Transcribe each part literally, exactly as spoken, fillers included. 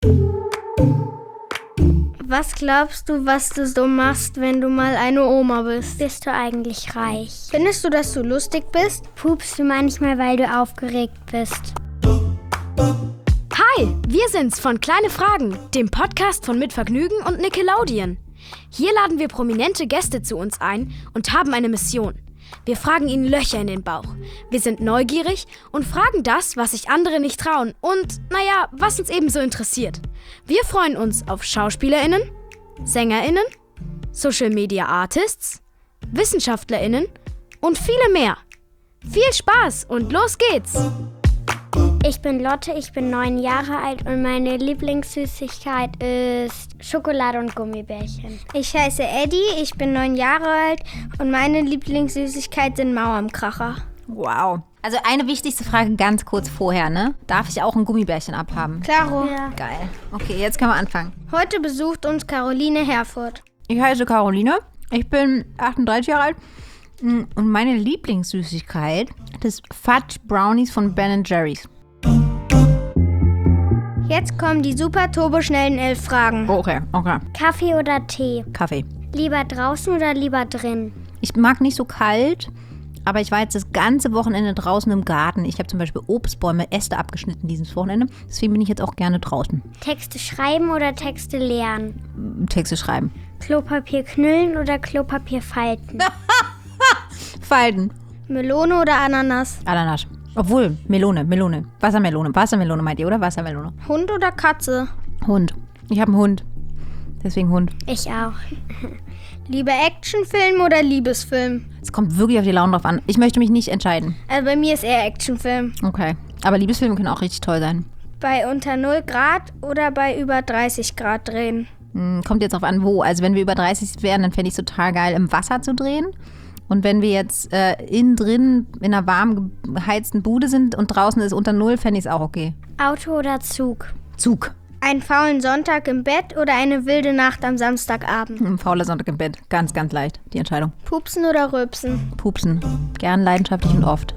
Was glaubst du, was du so machst, wenn du mal eine Oma bist? Bist du eigentlich reich? Findest du, dass du lustig bist? Pupst du manchmal, weil du aufgeregt bist? Hi, wir sind's von Kleine Fragen, dem Podcast von Mit Vergnügen und Nickelodeon. Hier laden wir prominente Gäste zu uns ein und haben eine Mission. Wir fragen ihnen Löcher in den Bauch. Wir sind neugierig und fragen das, was sich andere nicht trauen und, naja, was uns ebenso interessiert. Wir freuen uns auf SchauspielerInnen, SängerInnen, Social Media Artists, WissenschaftlerInnen und viele mehr. Viel Spaß und los geht's! Ich bin Lotte, ich bin neun Jahre alt und meine Lieblingssüßigkeit ist Schokolade und Gummibärchen. Ich heiße Eddie, ich bin neun Jahre alt und meine Lieblingssüßigkeit sind Mauerkracher. Wow. Also eine wichtigste Frage ganz kurz vorher, ne? Darf ich auch ein Gummibärchen abhaben? Klaro. Ja. Geil. Okay, jetzt können wir anfangen. Heute besucht uns Caroline Herfurth. Ich heiße Caroline, ich bin achtunddreißig Jahre alt und meine Lieblingssüßigkeit ist Fudge Brownies von Ben Jerry's. Jetzt kommen die super turboschnellen elf Fragen. Okay, okay. Kaffee oder Tee? Kaffee. Lieber draußen oder lieber drin? Ich mag nicht so kalt, aber ich war jetzt das ganze Wochenende draußen im Garten. Ich habe zum Beispiel Obstbäume, Äste abgeschnitten dieses Wochenende. Deswegen bin ich jetzt auch gerne draußen. Texte schreiben oder Texte lernen? Texte schreiben. Klopapier knüllen oder Klopapier falten? Falten. Melone oder Ananas? Ananas. Obwohl, Melone, Melone. Wassermelone. Wassermelone meint ihr, oder? Wassermelone. Hund oder Katze? Hund. Ich habe einen Hund. Deswegen Hund. Ich auch. Lieber Actionfilm oder Liebesfilm? Es kommt wirklich auf die Laune drauf an. Ich möchte mich nicht entscheiden. Also bei mir ist eher Actionfilm. Okay. Aber Liebesfilme können auch richtig toll sein. Bei unter null Grad oder bei über dreißig Grad drehen? Hm, kommt jetzt drauf an, wo. Also wenn wir über dreißig wären, dann fände ich es total geil, im Wasser zu drehen. Und wenn wir jetzt äh, innen drin in einer warm geheizten Bude sind und draußen ist unter null, fände ich es auch okay. Auto oder Zug? Zug. Einen faulen Sonntag im Bett oder eine wilde Nacht am Samstagabend? Ein fauler Sonntag im Bett. Ganz, ganz leicht, die Entscheidung. Pupsen oder Rülpsen? Pupsen. Gern, leidenschaftlich und oft.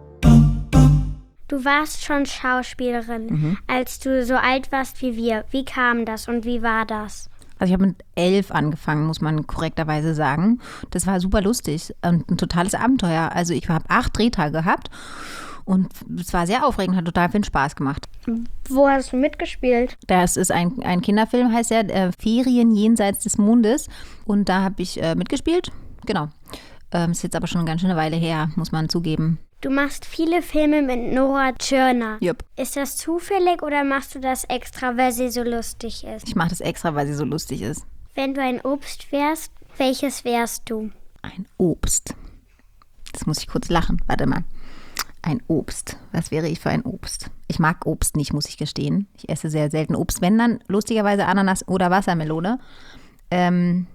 Du warst schon Schauspielerin, Mhm. als du so alt warst wie wir. Wie kam das und wie war das? Also ich habe mit elf angefangen, muss man korrekterweise sagen. Das war super lustig und ein totales Abenteuer. Also ich habe acht Drehtage gehabt und es war sehr aufregend, hat total viel Spaß gemacht. Wo hast du mitgespielt? Das ist ein, ein Kinderfilm, heißt der, äh, Ferien jenseits des Mondes. Und da habe ich äh, mitgespielt. Genau. Ähm, ist jetzt aber schon eine ganz schöne Weile her, muss man zugeben. Du machst viele Filme mit Nora Tschirner. Jupp. Ist das zufällig oder machst du das extra, weil sie so lustig ist? Ich mache das extra, weil sie so lustig ist. Wenn du ein Obst wärst, welches wärst du? Ein Obst. Jetzt muss ich kurz lachen. Warte mal. Ein Obst. Was wäre ich für ein Obst? Ich mag Obst nicht, muss ich gestehen. Ich esse sehr selten Obst. Wenn dann, lustigerweise Ananas oder Wassermelone. Ähm,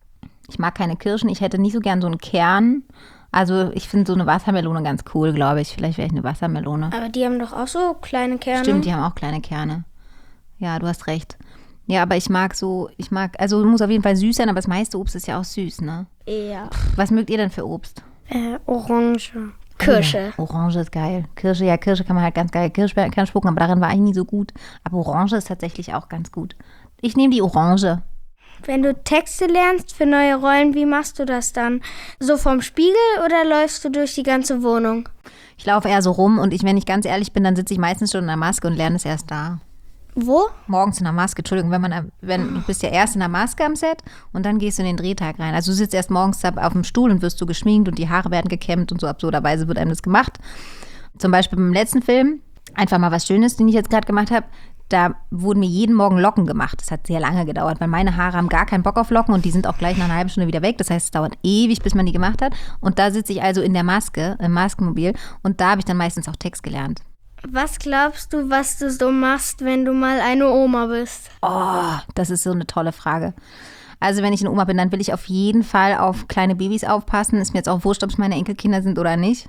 ich mag keine Kirschen. Ich hätte nicht so gern so einen Kern. Also ich finde so eine Wassermelone ganz cool, glaube ich. Vielleicht wäre ich eine Wassermelone. Aber die haben doch auch so kleine Kerne. Stimmt, die haben auch kleine Kerne. Ja, du hast recht. Ja, aber ich mag so, ich mag, also muss auf jeden Fall süß sein, aber das meiste Obst ist ja auch süß, ne? Ja. Was mögt ihr denn für Obst? Äh, Orange. Kirsche. Ja, Orange ist geil. Kirsche, ja, Kirsche kann man halt ganz geil Kirschkern spucken, aber darin war ich nie so gut. Aber Orange ist tatsächlich auch ganz gut. Ich nehme die Orange. Wenn du Texte lernst für neue Rollen, wie machst du das dann? So vom Spiegel oder läufst du durch die ganze Wohnung? Ich laufe eher so rum und ich, wenn ich ganz ehrlich bin, dann sitze ich meistens schon in der Maske und lerne es erst da. Wo? Morgens in der Maske, Entschuldigung, wenn man, wenn du bist ja erst in der Maske am Set und dann gehst du in den Drehtag rein. Also du sitzt erst morgens auf dem Stuhl und wirst so geschminkt und die Haare werden gekämmt und so absurderweise wird einem das gemacht. Zum Beispiel beim letzten Film, einfach mal was Schönes, den ich jetzt gerade gemacht habe, da wurden mir jeden Morgen Locken gemacht. Das hat sehr lange gedauert, weil meine Haare haben gar keinen Bock auf Locken und die sind auch gleich nach einer halben Stunde wieder weg. Das heißt, es dauert ewig, bis man die gemacht hat. Und da sitze ich also in der Maske, im Maskenmobil und da habe ich dann meistens auch Text gelernt. Was glaubst du, was du so machst, wenn du mal eine Oma bist? Oh, das ist so eine tolle Frage. Also wenn ich eine Oma bin, dann will ich auf jeden Fall auf kleine Babys aufpassen. Ist mir jetzt auch wurscht, ob es meine Enkelkinder sind oder nicht.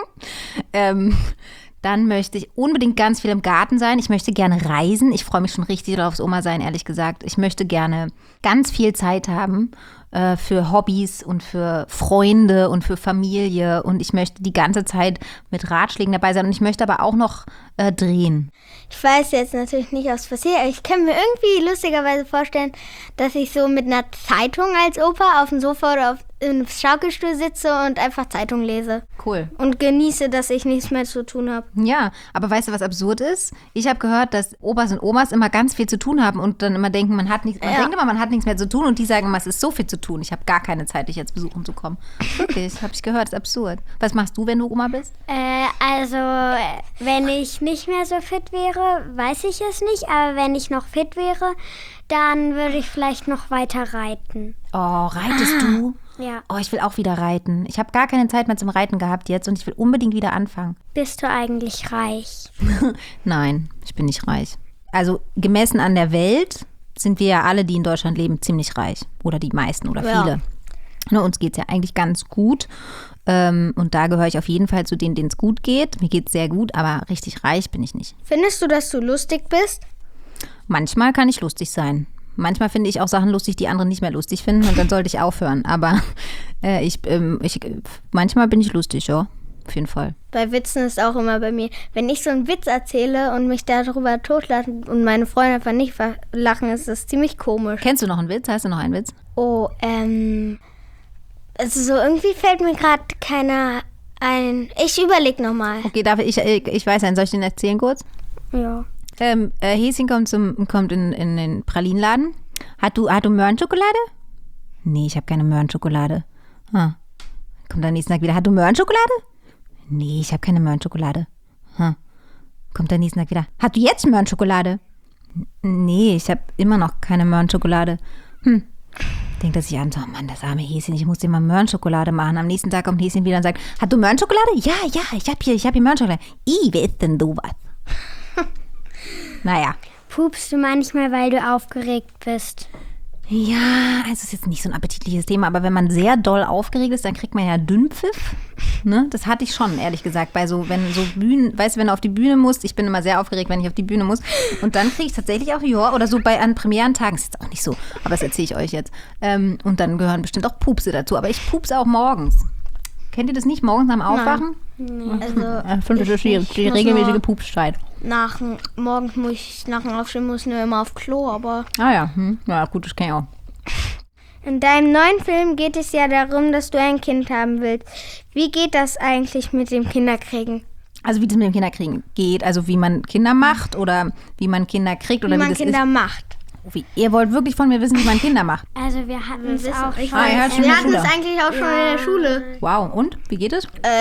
ähm, dann möchte ich unbedingt ganz viel im Garten sein. Ich möchte gerne reisen. Ich freue mich schon richtig aufs Oma-Sein, ehrlich gesagt. Ich möchte gerne ganz viel Zeit haben äh, für Hobbys und für Freunde und für Familie. Und ich möchte die ganze Zeit mit Ratschlägen dabei sein. Und ich möchte aber auch noch äh, drehen? Ich weiß jetzt natürlich nicht, was passiert, aber ich kann mir irgendwie lustigerweise vorstellen, dass ich so mit einer Zeitung als Opa auf dem Sofa oder auf im Schaukelstuhl sitze und einfach Zeitung lese. Cool. Und genieße, dass ich nichts mehr zu tun habe. Ja, aber weißt du, was absurd ist? Ich habe gehört, dass Opas und Omas immer ganz viel zu tun haben und dann immer denken, man hat nichts, man Ja. denkt immer, man hat nichts mehr zu tun und die sagen immer, es ist so viel zu tun. Ich habe gar keine Zeit, dich jetzt besuchen zu kommen. Wirklich, habe ich gehört, ist absurd. Was machst du, wenn du Oma bist? Äh, also, äh, wenn ich nicht mehr so fit wäre, weiß ich es nicht. Aber wenn ich noch fit wäre, dann würde ich vielleicht noch weiter reiten. Oh, reitest du? Ja. Oh, ich will auch wieder reiten. Ich habe gar keine Zeit mehr zum Reiten gehabt jetzt und ich will unbedingt wieder anfangen. Bist du eigentlich reich? Nein, ich bin nicht reich. Also gemessen an der Welt sind wir ja alle, die in Deutschland leben, ziemlich reich. Oder die meisten oder Ja. viele. Ne, uns geht es ja eigentlich ganz gut. Ähm, und da gehöre ich auf jeden Fall zu denen, denen es gut geht. Mir geht es sehr gut, aber richtig reich bin ich nicht. Findest du, dass du lustig bist? Manchmal kann ich lustig sein. Manchmal finde ich auch Sachen lustig, die andere nicht mehr lustig finden und dann sollte ich aufhören. Aber äh, ich, ähm, ich, manchmal bin ich lustig, ja, auf jeden Fall. Bei Witzen ist auch immer bei mir, wenn ich so einen Witz erzähle und mich darüber totlachen und meine Freunde einfach nicht lachen, ist das ziemlich komisch. Kennst du noch einen Witz? Hast du noch einen Witz? Oh, ähm, also so irgendwie fällt mir gerade keiner ein. Ich überleg nochmal. Okay, darf ich, ich, ich weiß einen, soll ich den erzählen kurz? Ja. Ähm, äh, Häschen kommt, zum, kommt in, in den Pralinenladen. Hat du, hat du Möhrenschokolade? Nee, ich habe keine Möhrenschokolade. Hm. Kommt am nächsten Tag wieder. Hat du Möhrenschokolade? Nee, ich habe keine Möhrenschokolade. Hm. Kommt am nächsten Tag wieder. Hast du jetzt Möhrenschokolade? Nee, ich habe immer noch keine Möhrenschokolade. Hm. Denkt er sich an, so, oh Mann, das arme Häschen, ich muss dir mal Möhrenschokolade machen. Am nächsten Tag kommt Häschen wieder und sagt, hast du Möhrenschokolade? Ja, ja, ich habe hier, ich habe hier Möhrenschokolade. I, wer ist denn du was? Naja. Pupst du manchmal, weil du aufgeregt bist? Ja, also es ist jetzt nicht so ein appetitliches Thema, aber wenn man sehr doll aufgeregt ist, dann kriegt man ja Dünnpfiff. Ne? Das hatte ich schon, ehrlich gesagt, bei so, wenn so Bühnen, weißt du, wenn du auf die Bühne musst, ich bin immer sehr aufgeregt, wenn ich auf die Bühne muss. Und dann kriege ich tatsächlich auch, ja, oder so bei an Premierentagen, ist jetzt auch nicht so, aber das erzähle ich euch jetzt. Ähm, und dann gehören bestimmt auch Pupse dazu, aber ich pupse auch morgens. Kennt ihr das nicht, morgens am Aufwachen? Also, Ich finde, das ist die, die regelmäßige Pupszeit. nach dem- morgens muss ich nach dem Aufstehen muss ich nur immer auf Klo, aber Ah ja, hm. Ja gut, das kann ich auch. in deinem neuen Film geht es ja darum, dass du ein Kind haben willst. Wie geht das eigentlich mit dem Kinderkriegen? Also wie das mit dem Kinderkriegen geht, also wie man Kinder macht oder wie man Kinder kriegt oder Wie wie, man das Kinder ist. macht. Wie, ihr wollt wirklich von mir wissen, wie man Kinder macht. Also wir hatten es auch Ich schon. Ah, ja, schon in Wir der hatten Schule. es eigentlich auch schon in der Schule. Wow, und? Wie geht es? Äh,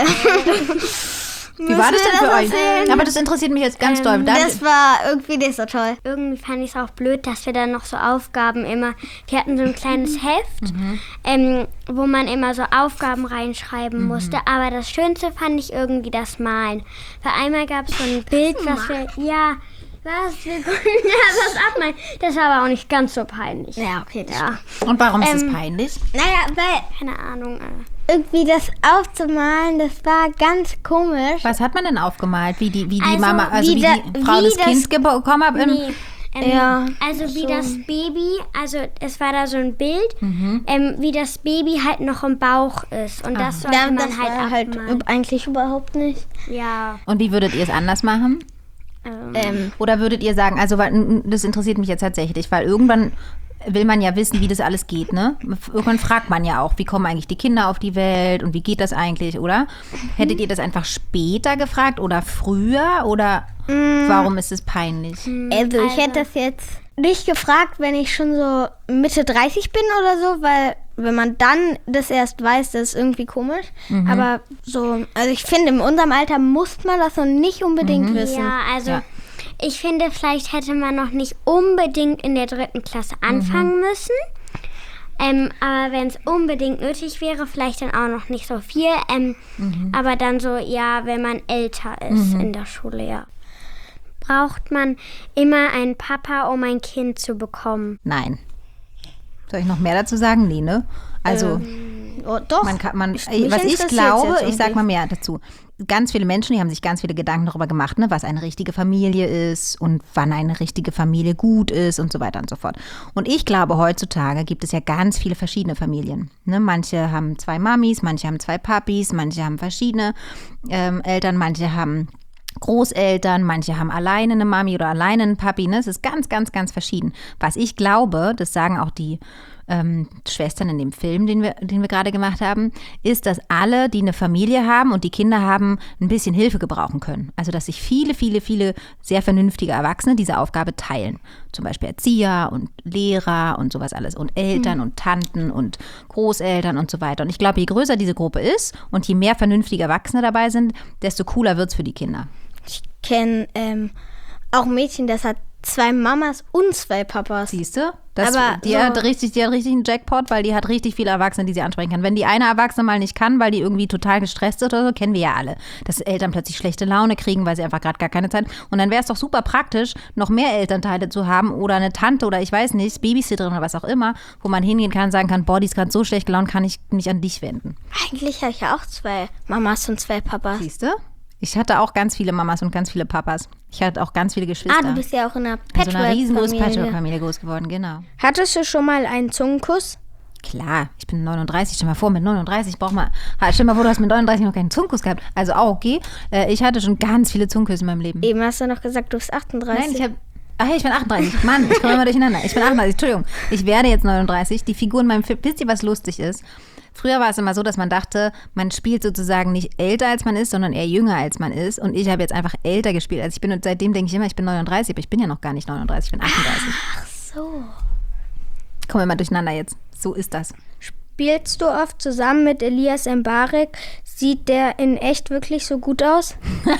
Wie war das denn für euch? erzählen? Aber das interessiert mich jetzt ganz doll. Darf Das war irgendwie nicht so toll. Irgendwie fand ich es auch blöd, dass wir dann noch so Aufgaben immer, wir hatten so ein kleines Heft, ähm, wo man immer so Aufgaben reinschreiben musste. Aber das Schönste fand ich irgendwie das Malen. Weil einmal gab es so ein Bild, was wir, ja, was, wir konnten ja das abmalen. Das war aber auch nicht ganz so peinlich. Ja, okay, das Ja, und warum ist Ähm, das peinlich? Naja, weil keine Ahnung. äh. irgendwie das aufzumalen, das war ganz komisch. Was hat man denn aufgemalt? Wie die, wie die Also, Mama, also wie wie, da- die Frau wie das das- Kind gebo- bekommen hat? im- Nee. Ähm, Ja, also wie so. das Baby, also es war da so ein Bild, ähm, wie das Baby halt noch im Bauch ist. Und das sollte Ja, man das halt war halt abmalen. eigentlich überhaupt nicht. Ja. Und wie würdet ihr es anders machen? Ähm, Ähm, Oder würdet ihr sagen, also weil, n- das interessiert mich jetzt tatsächlich, weil irgendwann will man ja wissen, wie das alles geht, ne? Irgendwann fragt man ja auch, wie kommen eigentlich die Kinder auf die Welt und wie geht das eigentlich, oder? Hättet ihr das einfach später gefragt oder früher oder warum ist es peinlich? also ich hätte das jetzt nicht gefragt, wenn ich schon so Mitte dreißig bin oder so, weil wenn man dann das erst weiß, das ist irgendwie komisch. Aber so, also ich finde, in unserem Alter muss man das noch nicht unbedingt wissen. ja, also Ja. ich finde, vielleicht hätte man noch nicht unbedingt in der dritten Klasse anfangen müssen. Ähm, aber wenn es unbedingt nötig wäre, vielleicht dann auch noch nicht so viel. Ähm, Aber dann so, ja, wenn man älter ist in der Schule, ja. Braucht man immer einen Papa, um ein Kind zu bekommen? Nein. Soll ich noch mehr dazu sagen? Nee, ne? Also Oh, doch. man kann, man, mich ey, was ich interessiert's glaube, jetzt ich sag irgendwie. mal mehr dazu. Ganz viele Menschen, die haben sich ganz viele Gedanken darüber gemacht, ne, was eine richtige Familie ist und wann eine richtige Familie gut ist und so weiter und so fort. Und ich glaube, heutzutage gibt es ja ganz viele verschiedene Familien. Ne? Manche haben zwei Mamis, manche haben zwei Papis, manche haben verschiedene ähm, Eltern, manche haben Großeltern, manche haben alleine eine Mami oder alleine einen Papi. Ne? Es ist ganz, ganz, ganz verschieden. Was ich glaube, das sagen auch die ähm, Schwestern in dem Film, den wir, den wir gerade gemacht haben, ist, dass alle, die eine Familie haben und die Kinder haben, ein bisschen Hilfe gebrauchen können. Also, dass sich viele, viele, viele sehr vernünftige Erwachsene diese Aufgabe teilen. Zum Beispiel Erzieher und Lehrer und sowas alles. Und Eltern mhm. und Tanten und Großeltern und so weiter. Und ich glaube, je größer diese Gruppe ist und je mehr vernünftige Erwachsene dabei sind, desto cooler wird es für die Kinder. Ich kenne ähm, auch ein Mädchen, das hat zwei Mamas und zwei Papas. Siehst du? Das, Aber die, so hat richtig, die hat richtig einen Jackpot, weil die hat richtig viele Erwachsene, die sie ansprechen kann. Wenn die eine Erwachsene mal nicht kann, weil die irgendwie total gestresst ist oder so, kennen wir ja alle, dass Eltern plötzlich schlechte Laune kriegen, weil sie einfach gerade gar keine Zeit haben. Und dann wäre es doch super praktisch, noch mehr Elternteile zu haben oder eine Tante oder ich weiß nicht, Babysitterin oder was auch immer, wo man hingehen kann und sagen kann, boah, die ist gerade so schlecht gelaunt, kann ich mich an dich wenden. Eigentlich habe ich ja auch zwei Mamas und zwei Papas. Siehst du? Ich hatte auch ganz viele Mamas und ganz viele Papas. Ich hatte auch ganz viele Geschwister. Ah, du bist ja auch in einer In so einer riesengroßen Patchwork-Familie. Patchwork-Familie groß geworden, genau. Hattest du schon mal einen Zungenkuss? Klar, ich bin neununddreißig, stell mal vor, mit neununddreißig braucht man, stell mal vor, du hast mit neununddreißig noch keinen Zungenkuss gehabt. Also auch okay, äh, ich hatte schon ganz viele Zungenküsse in meinem Leben. Eben hast du noch gesagt, du bist achtunddreißig. Nein, ich habe, ach ich bin achtunddreißig, Mann, ich komme immer durcheinander. Ich bin achtunddreißig, Entschuldigung, ich werde jetzt neununddreißig. Die Figur in meinem Film, wisst ihr, was lustig ist? Früher war es immer so, dass man dachte, man spielt sozusagen nicht älter, als man ist, sondern eher jünger, als man ist. Und ich habe jetzt einfach älter gespielt, als ich bin. Und seitdem denke ich immer, ich bin neununddreißig, aber ich bin ja noch gar nicht neununddreißig, ich bin achtunddreißig. Ach so. Kommen wir mal durcheinander jetzt. So ist das. Spielst du oft zusammen mit Elias Mbarek? Sieht der in echt wirklich so gut aus?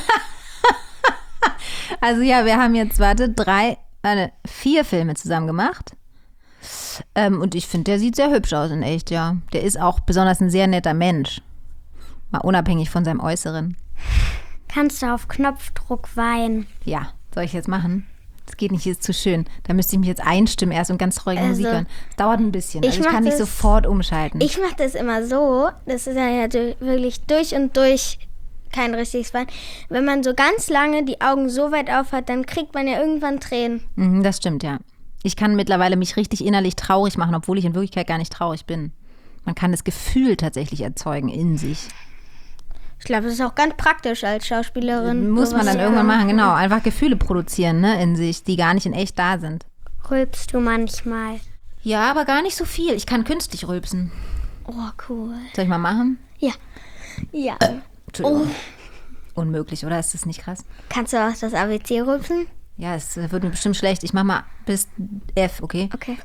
Also ja, wir haben jetzt, warte, drei, warte, vier Filme zusammen gemacht. Ähm, und ich finde, der sieht sehr hübsch aus in echt, ja. Der ist auch besonders ein sehr netter Mensch. Mal unabhängig von seinem Äußeren. Kannst du auf Knopfdruck weinen? Ja, soll ich jetzt machen? Das geht nicht, hier ist zu schön. Da müsste ich mich jetzt einstimmen erst und ganz traurige Also, Musik hören. Das dauert ein bisschen. ich Also ich mach kann nicht das- sofort umschalten. Ich mache das immer so, das ist ja du- wirklich durch und durch kein richtiges Weinen. Wenn man so ganz lange die Augen so weit auf hat, dann kriegt man ja irgendwann Tränen. Mhm, das stimmt, ja. Ich kann mittlerweile mich richtig innerlich traurig machen, obwohl ich in Wirklichkeit gar nicht traurig bin. Man kann das Gefühl tatsächlich erzeugen in sich. Ich glaube, das ist auch ganz praktisch als Schauspielerin. Muss man sowas dann zu irgendwann können. machen, genau. Einfach Gefühle produzieren, ne, in sich, die gar nicht in echt da sind. Rülpst du manchmal? Ja, aber gar nicht so viel. Ich kann künstlich rülpsen. Oh, cool. Soll ich mal machen? Ja. Ja. Entschuldigung. Unmöglich, oder? Ist das nicht krass? Kannst du auch das A B C rülpsen? Ja, es wird mir bestimmt schlecht. Ich mach mal bis F, okay? Okay.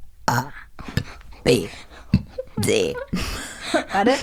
B. D. Warte.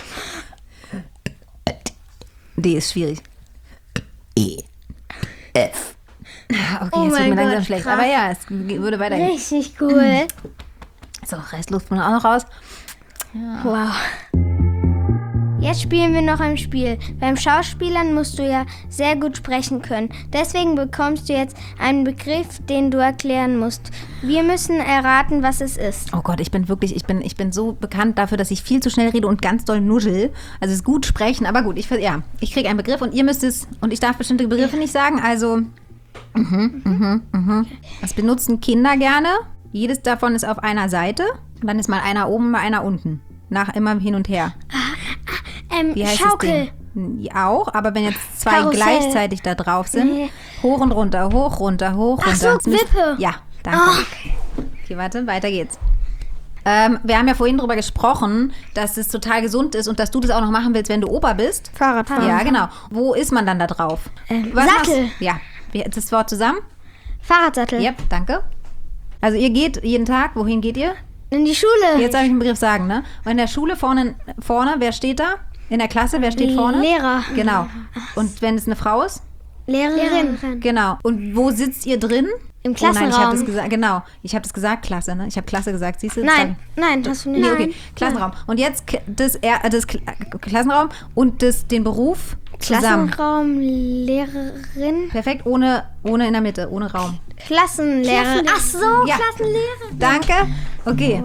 D ist schwierig. E. F. Okay, Oh es wird mein mir langsam Gott, schlecht. krass. Aber ja, es würde weitergehen. Richtig cool. So, Restluft muss auch noch raus. Wow. Jetzt spielen wir noch ein Spiel. Beim Schauspielern musst du ja sehr gut sprechen können. Deswegen bekommst du jetzt einen Begriff, den du erklären musst. Wir müssen erraten, was es ist. Oh Gott, ich bin wirklich, ich bin, ich bin so bekannt dafür, dass ich viel zu schnell rede und ganz doll nuschel. Also es ist gut sprechen, aber gut, ich, ja, ich kriege einen Begriff und ihr müsst es, und ich darf bestimmte Begriffe nicht sagen, also, mhm, mhm, mhm. Das benutzen Kinder gerne. Jedes davon ist auf einer Seite und dann ist mal einer oben, mal einer unten. Nach immer hin und her. Ähm, Wie heißt Schaukel. das Ding? Ja, auch, aber wenn jetzt zwei Karussell. gleichzeitig da drauf sind, Nee. hoch und runter, hoch, runter, hoch, runter. Ach so, Das müsst- Wippe. Ja, danke. Okay, warte, weiter geht's. Ähm, wir haben ja vorhin drüber gesprochen, dass es total gesund ist und dass du das auch noch machen willst, wenn du Opa bist. Fahrradfahren. Ja, genau. Wo ist man dann da drauf? Ähm, Was Sattel. machst- Ja, Wie- das Wort zusammen? Fahrradsattel. Ja, danke. Also ihr geht jeden Tag, wohin geht ihr? In die Schule. Jetzt darf ich einen Begriff sagen, ne? Und in der Schule vorne, vorne, wer steht da? In der Klasse, wer steht vorne? Lehrer. Genau. Und wenn es eine Frau ist? Lehrerin. Genau. Und wo sitzt ihr drin? Im Oh nein, ich habe Klassenraum. das gesagt. Genau. Ich habe das gesagt, Klasse, ne? Ich habe Klasse gesagt. Siehst du? Nein, nein, hast du nicht. Nee, okay. Klassenraum. Und jetzt k- das, er- das Kl- Klassenraum und das, den Beruf zusammen. Klassenraum, Lehrerin, Perfekt, ohne, ohne in der Mitte, ohne Raum. Klassenlehrerin. Ach so, Ja. Klassenlehrerin. Danke. Okay.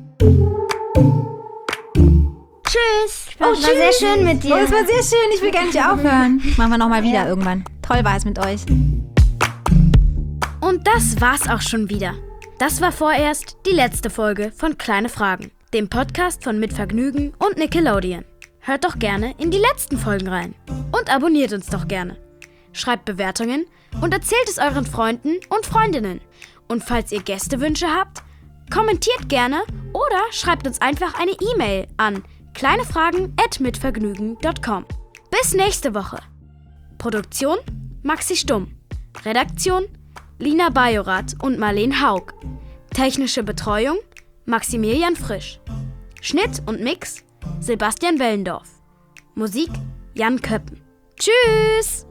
Tschüss. Oh, war sehr schön mit dir. Oh, es war sehr schön. Ich will gar nicht aufhören. Machen wir nochmal wieder irgendwann. Toll war es mit euch. Und das war's auch schon wieder. Das war vorerst die letzte Folge von Kleine Fragen, dem Podcast von Mit Vergnügen und Nickelodeon. Hört doch gerne in die letzten Folgen rein und abonniert uns doch gerne. schreibt Bewertungen und erzählt es euren Freunden und Freundinnen. Und falls ihr Gästewünsche habt, kommentiert gerne oder schreibt uns einfach eine E-Mail an kleinefragen at mitvergnügen punkt com. Bis nächste Woche. Produktion Maxi Stumm. Redaktion Lina Bajorath und Marleen Haug. Technische Betreuung Maximilian Frisch. Schnitt und Mix Sebastian Wellendorf. Musik Jan Köppen. Tschüss!